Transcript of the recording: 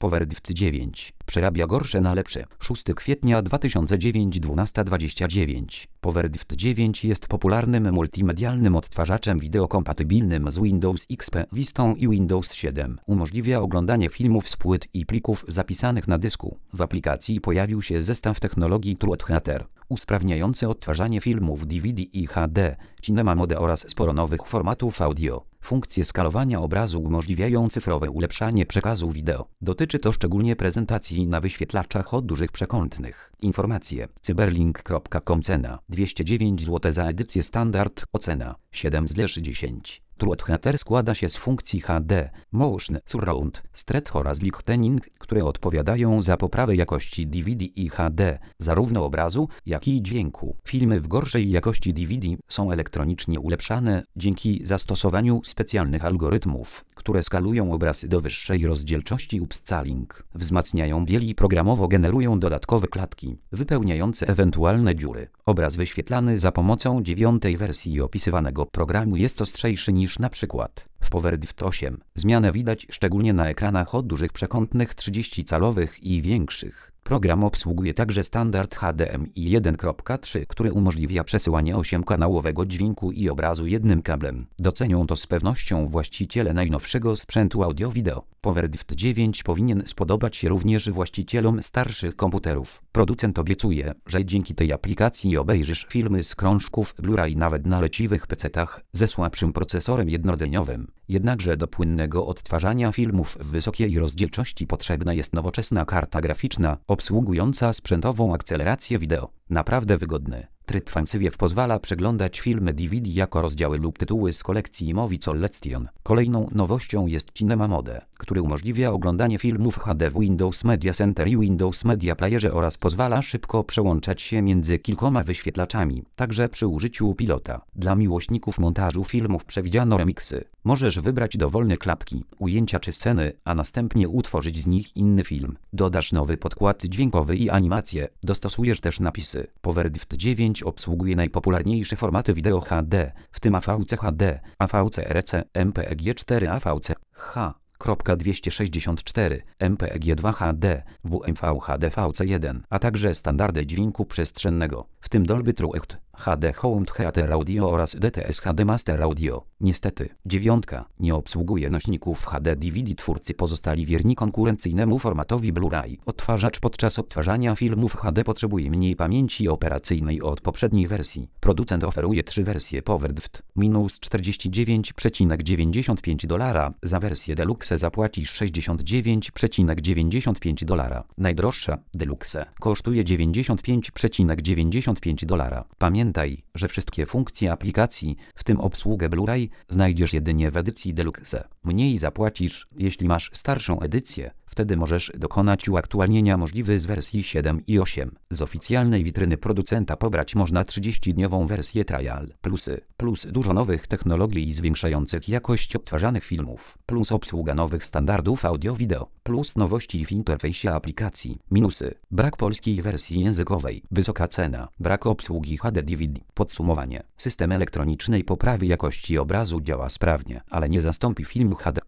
PowerDift 9. Przerabia gorsze na lepsze. 6 kwietnia 2009 12:29. PowerDift 9 jest popularnym multimedialnym odtwarzaczem wideo kompatybilnym z Windows XP, Vistą i Windows 7. Umożliwia oglądanie filmów z płyt i plików zapisanych na dysku. W aplikacji pojawił się zestaw technologii TrueTheater, usprawniający odtwarzanie filmów DVD i HD, Cinema Mode oraz sporo nowych formatów audio. Funkcje skalowania obrazu umożliwiają cyfrowe ulepszanie przekazu wideo. Dotyczy to szczególnie prezentacji na wyświetlaczach o dużych przekątnych. Informacje: cyberlink.com. Cena: 209 zł za edycję standard. Ocena: 7/10. TrueTheater składa się z funkcji HD, Motion, Surround, Stretch oraz Lightening, które odpowiadają za poprawę jakości DVD i HD, zarówno obrazu, jak i dźwięku. Filmy w gorszej jakości DVD są elektronicznie ulepszane dzięki zastosowaniu specjalnych algorytmów, które skalują obraz do wyższej rozdzielczości. Upscaling wzmacniają biel i programowo generują dodatkowe klatki, wypełniające ewentualne dziury. Obraz wyświetlany za pomocą 9. wersji opisywanego programu jest ostrzejszy niż na przykład w PowerDift 8. Zmianę widać szczególnie na ekranach o dużych przekątnych 30-calowych i większych. Program obsługuje także standard HDMI 1.3, który umożliwia przesyłanie 8-kanałowego dźwięku i obrazu jednym kablem. Docenią to z pewnością właściciele najnowszego sprzętu audio-wideo. PowerDift 9 powinien spodobać się również właścicielom starszych komputerów. Producent obiecuje, że dzięki tej aplikacji obejrzysz filmy z krążków Blu-ray nawet na leciwych PC-tach ze słabszym procesorem jednordzeniowym. Jednakże do płynnego odtwarzania filmów w wysokiej rozdzielczości potrzebna jest nowoczesna karta graficzna, obsługująca sprzętową akcelerację wideo. Naprawdę wygodny. Tryb Fansywiew pozwala przeglądać filmy DVD jako rozdziały lub tytuły z kolekcji Movie Collection. Kolejną nowością jest Cinema Mode, który umożliwia oglądanie filmów HD w Windows Media Center i Windows Media Playerze oraz pozwala szybko przełączać się między kilkoma wyświetlaczami, także przy użyciu pilota. Dla miłośników montażu filmów przewidziano remiksy. Możesz wybrać dowolne klatki, ujęcia czy sceny, a następnie utworzyć z nich inny film. Dodasz nowy podkład dźwiękowy i animację. Dostosujesz też napisy. PowerDift 9 obsługuje najpopularniejsze formaty wideo HD, w tym AVC HD, AVC RC, MPEG-4, AVC H.264, MPEG-2 HD, WMV HD VC1, a także standardy dźwięku przestrzennego, w tym Dolby Trueact, HD Home Theater Audio oraz DTS HD Master Audio. Niestety, 9 nie obsługuje nośników HD DVD. Twórcy pozostali wierni konkurencyjnemu formatowi Blu-ray. Odtwarzacz podczas odtwarzania filmów HD potrzebuje mniej pamięci operacyjnej od poprzedniej wersji. Producent oferuje 3 wersje PowerDift. Minus $49,95. Za wersję Deluxe zapłacisz $69,95. Najdroższa, Deluxe, kosztuje $95,95. Pamiętaj, że wszystkie funkcje aplikacji, w tym obsługę Blu-ray, znajdziesz jedynie w edycji Deluxe. Mniej zapłacisz, jeśli masz starszą edycję. Wtedy możesz dokonać uaktualnienia możliwy z wersji 7 i 8. Z oficjalnej witryny producenta pobrać można 30-dniową wersję trial. Plusy: plus dużo nowych technologii zwiększających jakość odtwarzanych filmów, plus obsługa nowych standardów audio-wideo, plus nowości w interfejsie aplikacji. Minusy: brak polskiej wersji językowej, wysoka cena, brak obsługi HD DVD. Podsumowanie: system elektronicznej poprawy jakości obrazu działa sprawnie, ale nie zastąpi filmu HD.